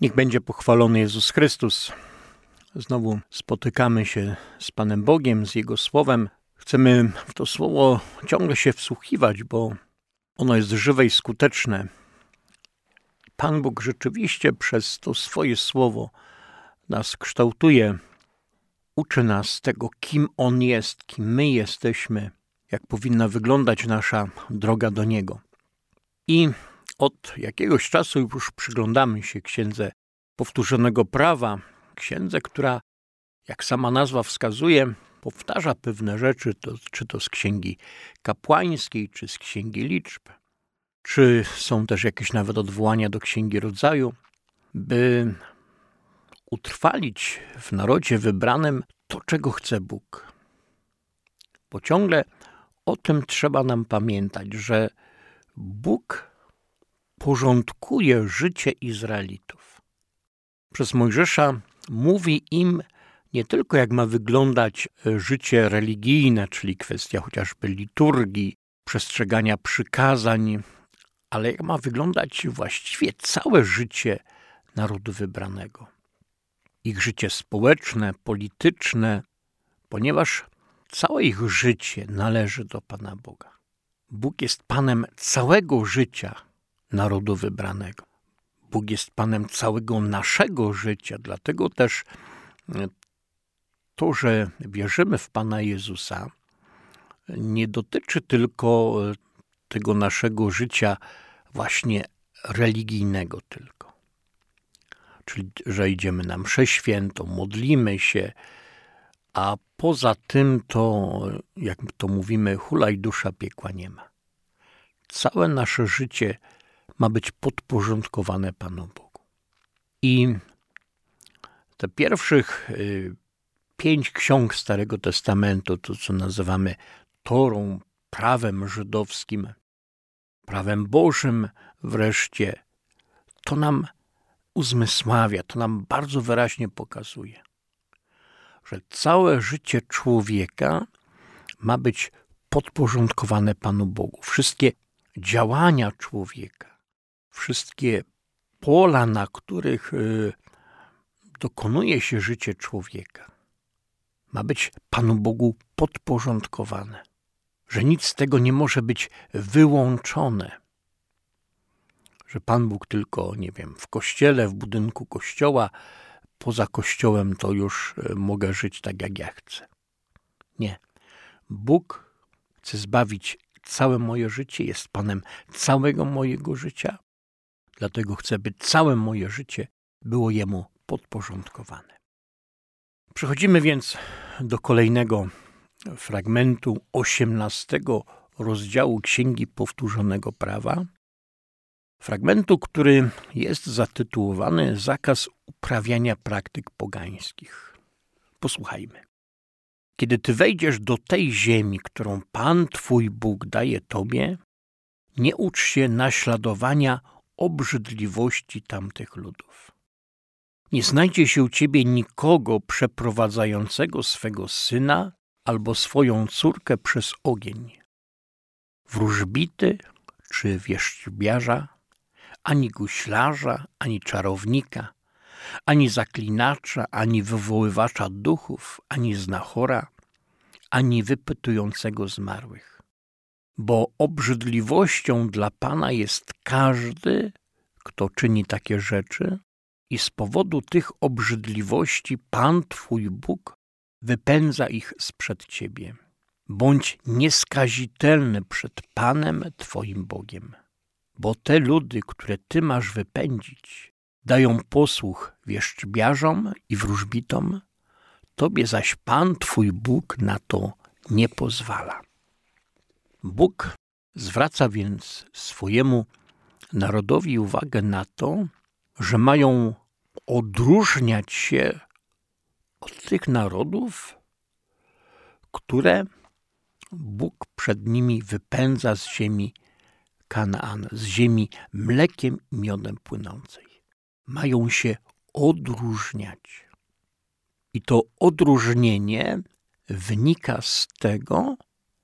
Niech będzie pochwalony Jezus Chrystus. Znowu spotykamy się z Panem Bogiem, z Jego Słowem. Chcemy w to Słowo ciągle się wsłuchiwać, bo ono jest żywe i skuteczne. Pan Bóg rzeczywiście przez to swoje Słowo nas kształtuje, uczy nas tego, kim On jest, kim my jesteśmy, jak powinna wyglądać nasza droga do Niego. I od jakiegoś czasu już przyglądamy się Księdze Powtórzonego Prawa, księdze, która, jak sama nazwa wskazuje, powtarza pewne rzeczy, czy to z Księgi Kapłańskiej, czy z Księgi Liczb, czy są też jakieś nawet odwołania do Księgi Rodzaju, by utrwalić w narodzie wybranym to, czego chce Bóg. Bo ciągle o tym trzeba nam pamiętać, że Bóg porządkuje życie Izraelitów. Przez Mojżesza mówi im nie tylko, jak ma wyglądać życie religijne, czyli kwestia chociażby liturgii, przestrzegania przykazań, ale jak ma wyglądać właściwie całe życie narodu wybranego. Ich życie społeczne, polityczne, ponieważ całe ich życie należy do Pana Boga. Bóg jest Panem całego życia narodu wybranego. Bóg jest Panem całego naszego życia, dlatego też to, że wierzymy w Pana Jezusa, nie dotyczy tylko tego naszego życia właśnie religijnego tylko. Czyli, że idziemy na mszę świętą, modlimy się, a poza tym to, jak to mówimy, hulaj dusza, piekła nie ma. Całe nasze życie ma być podporządkowane Panu Bogu. I te pierwszych 5 ksiąg Starego Testamentu, to co nazywamy Torą, prawem żydowskim, prawem Bożym wreszcie, to nam uzmysławia, to nam bardzo wyraźnie pokazuje, że całe życie człowieka ma być podporządkowane Panu Bogu. Wszystkie działania człowieka, wszystkie pola, na których dokonuje się życie człowieka, ma być Panu Bogu podporządkowane. Że nic z tego nie może być wyłączone. Że Pan Bóg tylko, nie wiem, w kościele, w budynku kościoła, poza kościołem to już mogę żyć tak, jak ja chcę. Nie. Bóg chce zbawić całe moje życie, jest Panem całego mojego życia, dlatego chcę, by całe moje życie było Jemu podporządkowane. Przechodzimy więc do kolejnego fragmentu 18 rozdziału Księgi Powtórzonego Prawa. Fragmentu, który jest zatytułowany Zakaz uprawiania praktyk pogańskich. Posłuchajmy. Kiedy ty wejdziesz do tej ziemi, którą Pan Twój Bóg daje Tobie, nie ucz się naśladowania obrzydliwości tamtych ludów. Nie znajdzie się u Ciebie nikogo przeprowadzającego swego syna albo swoją córkę przez ogień, wróżbity czy wierzbiarza, ani guślarza, ani czarownika, ani zaklinacza, ani wywoływacza duchów, ani znachora, ani wypytującego zmarłych. Bo obrzydliwością dla Pana jest każdy, kto czyni takie rzeczy, i z powodu tych obrzydliwości Pan Twój Bóg wypędza ich sprzed Ciebie. Bądź nieskazitelny przed Panem Twoim Bogiem. Bo te ludy, które Ty masz wypędzić, dają posłuch wierzbiarzom i wróżbitom, Tobie zaś Pan Twój Bóg na to nie pozwala. Bóg zwraca więc swojemu narodowi uwagę na to, że mają odróżniać się od tych narodów, które Bóg przed nimi wypędza z ziemi Kanaan, z ziemi mlekiem i miodem płynącej. Mają się odróżniać. I to odróżnienie wynika z tego,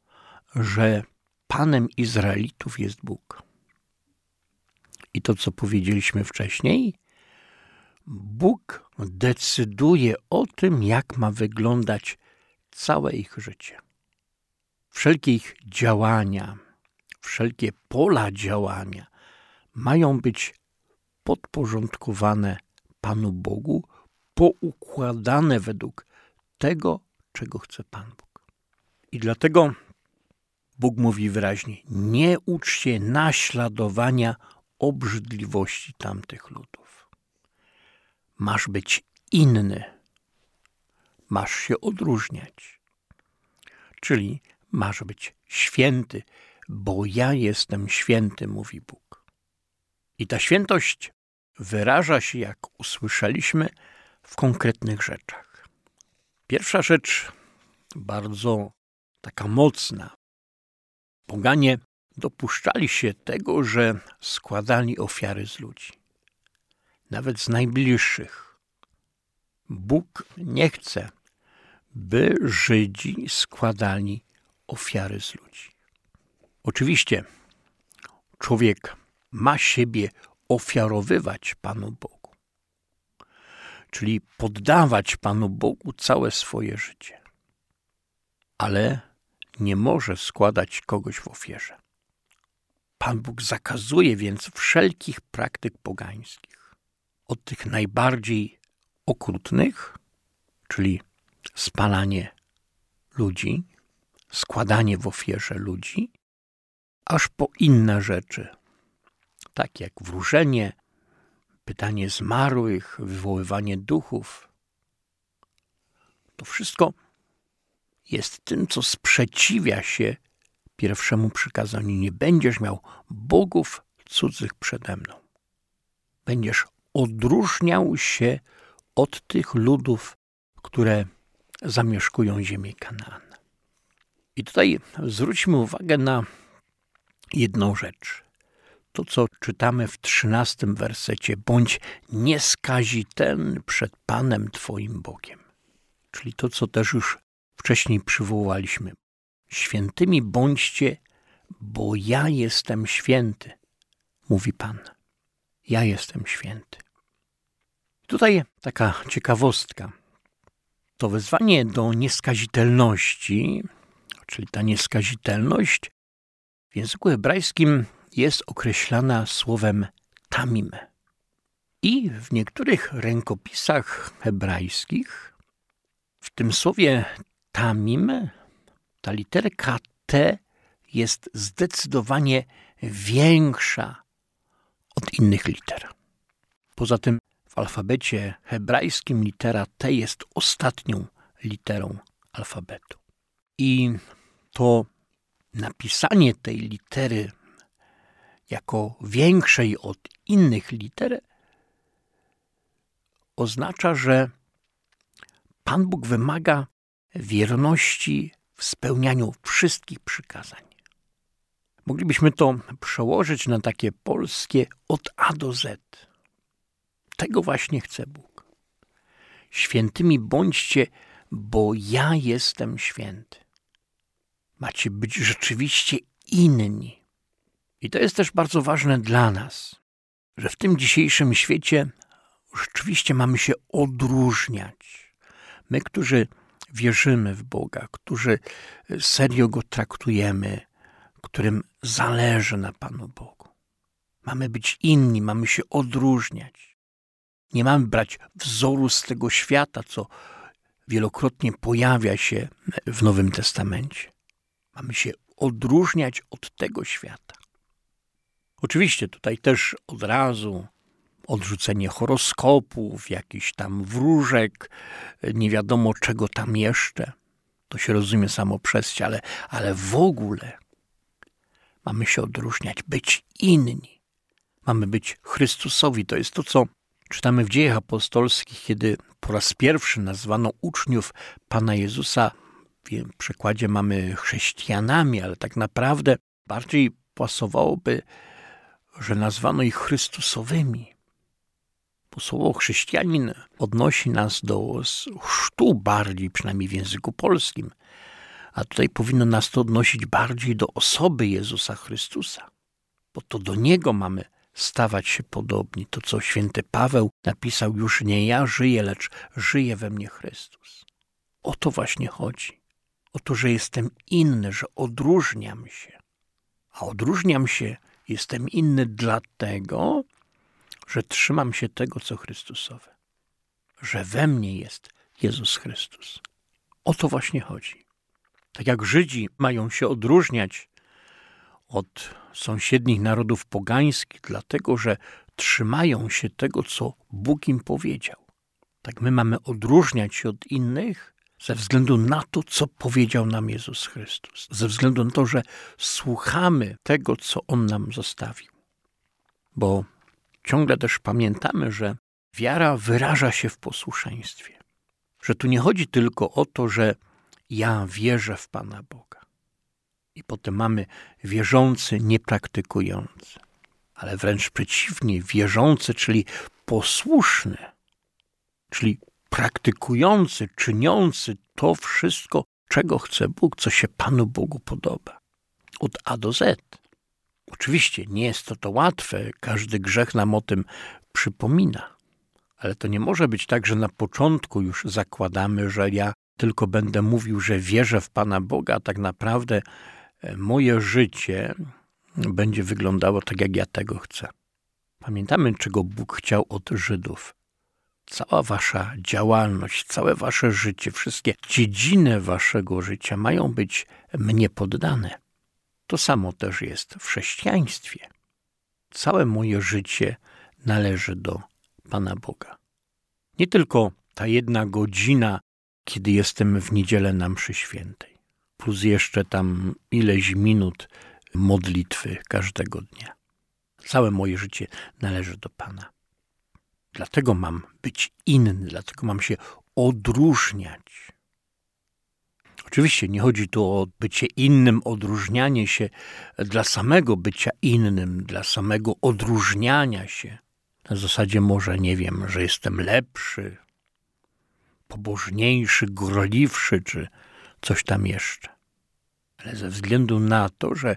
że Panem Izraelitów jest Bóg. I to, co powiedzieliśmy wcześniej, Bóg decyduje o tym, jak ma wyglądać całe ich życie. Wszelkie ich działania, wszelkie pola działania mają być podporządkowane Panu Bogu, poukładane według tego, czego chce Pan Bóg. I dlatego Bóg mówi wyraźnie, nie uczcie naśladowania obrzydliwości tamtych ludów. Masz być inny, masz się odróżniać, czyli masz być święty, bo ja jestem święty, mówi Bóg. I ta świętość wyraża się, jak usłyszeliśmy, w konkretnych rzeczach. Pierwsza rzecz, bardzo taka mocna. Poganie dopuszczali się tego, że składali ofiary z ludzi, nawet z najbliższych. Bóg nie chce, by Żydzi składali ofiary z ludzi. Oczywiście człowiek ma siebie ofiarowywać Panu Bogu, czyli poddawać Panu Bogu całe swoje życie, ale nie może składać kogoś w ofierze. Pan Bóg zakazuje więc wszelkich praktyk pogańskich, od tych najbardziej okrutnych, czyli spalanie ludzi, składanie w ofierze ludzi, aż po inne rzeczy, tak jak wróżenie, pytanie zmarłych, wywoływanie duchów. To wszystko jest tym, co sprzeciwia się pierwszemu przykazaniu. Nie będziesz miał bogów cudzych przede mną. Będziesz odróżniał się od tych ludów, które zamieszkują ziemię Kanaan. I tutaj zwróćmy uwagę na jedną rzecz. To, co czytamy w 13 wersecie. Bądź nieskazitelny przed Panem Twoim Bogiem. Czyli to, co też już wcześniej przywołaliśmy. Świętymi bądźcie, bo ja jestem święty, mówi Pan. Ja jestem święty. Tutaj taka ciekawostka. To wezwanie do nieskazitelności, czyli ta nieskazitelność w języku hebrajskim jest określana słowem tamim. I w niektórych rękopisach hebrajskich w tym słowie tamim ta literka T jest zdecydowanie większa od innych liter. Poza tym w alfabecie hebrajskim litera T jest ostatnią literą alfabetu. I to napisanie tej litery jako większej od innych liter oznacza, że Pan Bóg wymaga wierności w spełnianiu wszystkich przykazań. Moglibyśmy to przełożyć na takie polskie od A do Z. Tego właśnie chce Bóg. Świętymi bądźcie, bo ja jestem święty. Macie być rzeczywiście inni. I to jest też bardzo ważne dla nas, że w tym dzisiejszym świecie rzeczywiście mamy się odróżniać. My, którzy wierzymy w Boga, którzy serio Go traktujemy, którym zależy na Panu Bogu. Mamy być inni, mamy się odróżniać. Nie mamy brać wzoru z tego świata, co wielokrotnie pojawia się w Nowym Testamencie. Mamy się odróżniać od tego świata. Oczywiście tutaj też od razu odrzucenie horoskopów, jakichś tam wróżek, nie wiadomo czego tam jeszcze. To się rozumie samo przez się, ale w ogóle mamy się odróżniać, być inni. Mamy być Chrystusowi. To jest to, co czytamy w Dziejach Apostolskich, kiedy po raz pierwszy nazwano uczniów Pana Jezusa. W przekładzie mamy chrześcijanami, ale tak naprawdę bardziej pasowałoby, że nazwano ich Chrystusowymi. Bo słowo chrześcijanin odnosi nas do chrztu bardziej, przynajmniej w języku polskim. A tutaj powinno nas to odnosić bardziej do osoby Jezusa Chrystusa. Bo to do Niego mamy stawać się podobni. To, co święty Paweł napisał, już nie ja żyję, lecz żyje we mnie Chrystus. O to właśnie chodzi. O to, że jestem inny, że odróżniam się. A odróżniam się, jestem inny dlatego, że trzymam się tego, co Chrystusowe. Że we mnie jest Jezus Chrystus. O to właśnie chodzi. Tak jak Żydzi mają się odróżniać od sąsiednich narodów pogańskich, dlatego że trzymają się tego, co Bóg im powiedział. Tak my mamy odróżniać się od innych ze względu na to, co powiedział nam Jezus Chrystus. Ze względu na to, że słuchamy tego, co On nam zostawił. Bo ciągle też pamiętamy, że wiara wyraża się w posłuszeństwie. Że tu nie chodzi tylko o to, że ja wierzę w Pana Boga. I potem mamy wierzący, niepraktykujący. Ale wręcz przeciwnie, wierzący, czyli posłuszny, czyli praktykujący, czyniący to wszystko, czego chce Bóg, co się Panu Bogu podoba. Od A do Z. Oczywiście nie jest to łatwe, każdy grzech nam o tym przypomina. Ale to nie może być tak, że na początku już zakładamy, że ja tylko będę mówił, że wierzę w Pana Boga, a tak naprawdę moje życie będzie wyglądało tak, jak ja tego chcę. Pamiętamy, czego Bóg chciał od Żydów. Cała wasza działalność, całe wasze życie, wszystkie dziedziny waszego życia mają być mnie poddane. To samo też jest w chrześcijaństwie. Całe moje życie należy do Pana Boga. Nie tylko ta 1 godzina, kiedy jestem w niedzielę na mszy świętej, plus jeszcze tam ileś minut modlitwy każdego dnia. Całe moje życie należy do Pana. Dlatego mam być inny, dlatego mam się odróżniać. Oczywiście nie chodzi tu o bycie innym, odróżnianie się dla samego bycia innym, dla samego odróżniania się. Na zasadzie może, nie wiem, że jestem lepszy, pobożniejszy, gorliwszy, czy coś tam jeszcze. Ale ze względu na to, że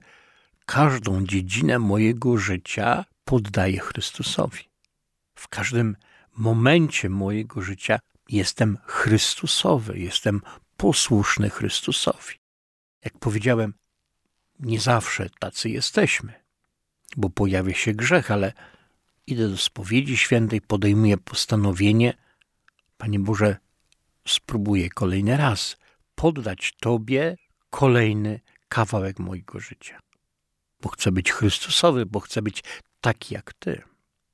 każdą dziedzinę mojego życia poddaję Chrystusowi. W każdym momencie mojego życia jestem Chrystusowy, jestem posłuszny Chrystusowi. Jak powiedziałem, nie zawsze tacy jesteśmy, bo pojawia się grzech, ale idę do spowiedzi świętej, podejmuję postanowienie, Panie Boże, spróbuję kolejny raz poddać Tobie kolejny kawałek mojego życia. Bo chcę być Chrystusowy, bo chcę być taki jak Ty.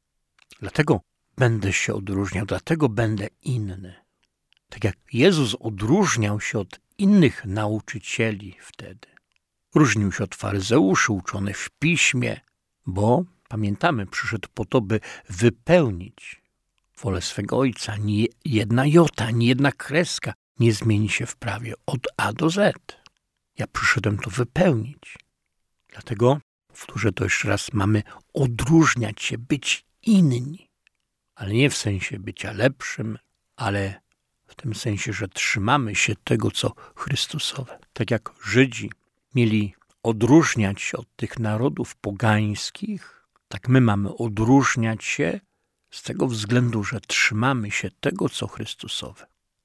Dlatego będę się odróżniał, dlatego będę inny. Tak jak Jezus odróżniał się od innych nauczycieli wtedy. Różnił się od faryzeuszy uczonych w piśmie, bo, pamiętamy, przyszedł po to, by wypełnić wolę swego Ojca. Ani jedna jota, ani jedna kreska nie zmieni się w prawie od A do Z. Ja przyszedłem to wypełnić. Dlatego, powtórzę to jeszcze raz, mamy odróżniać się, być inni. Ale nie w sensie bycia lepszym, ale w tym sensie, że trzymamy się tego, co Chrystusowe. Tak jak Żydzi mieli odróżniać się od tych narodów pogańskich, tak my mamy odróżniać się z tego względu, że trzymamy się tego, co Chrystusowe.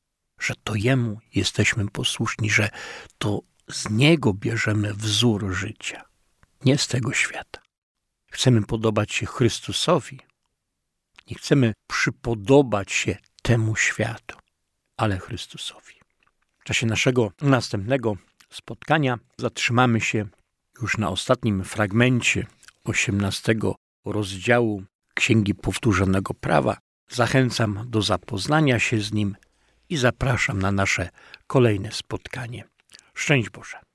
Że to Jemu jesteśmy posłuszni, że to z Niego bierzemy wzór życia, nie z tego świata. Chcemy podobać się Chrystusowi, nie chcemy przypodobać się temu światu, ale Chrystusowi. W czasie naszego następnego spotkania zatrzymamy się już na ostatnim fragmencie 18 rozdziału Księgi Powtórzonego Prawa. Zachęcam do zapoznania się z nim i zapraszam na nasze kolejne spotkanie. Szczęść Boże.